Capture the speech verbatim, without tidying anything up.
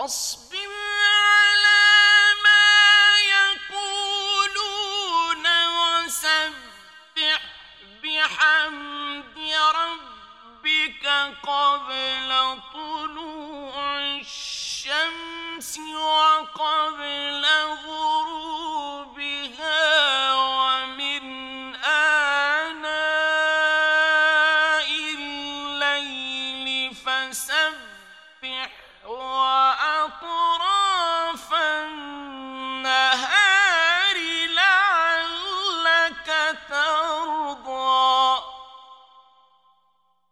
فاصبر على ما يقولون وسبح بحمد ربك قبل طلوع الشمس وقبل